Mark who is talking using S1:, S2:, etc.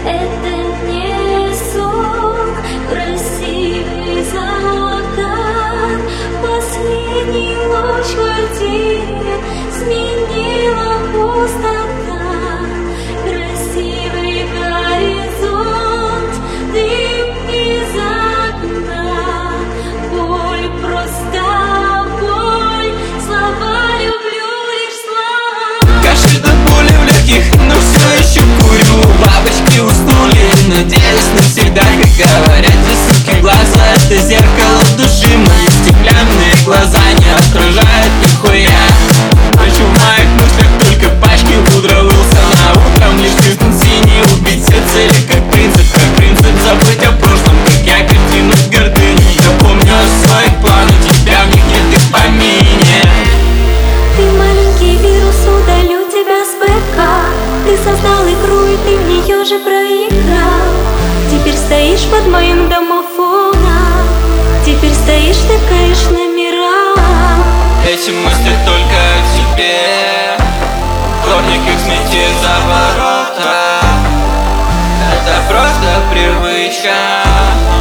S1: Это не сон, красивый закат. Последний луч в квартире сменила пустота. Красивый горизонт, дым из окна. Боль, просто боль, слова люблю лишь слова.
S2: Кашель до боли в легких, но все еще курю. Бабочки уснули, надеюсь навсегда. Как говорят рисунки глаза, это зеркало души. Мои стеклянные глаза не отражают нихуя. Ночью в моих мыслях только пачки пудровых на утром лишь листом синий. Убить все цели как принцип забыть о прошлом, как я картину с гордыней. Я помню о своих планах, тебя в них нет и в помине.
S1: Ты маленький вирус, удалю тебя с ПК. Ты создал игру, и ты в нее же проиграл. Теперь стоишь под моим домофоном. Теперь стоишь, тыкаешь номера.
S2: Эти мысли только о тебе. Вторник их смети за ворота. Это просто привычка.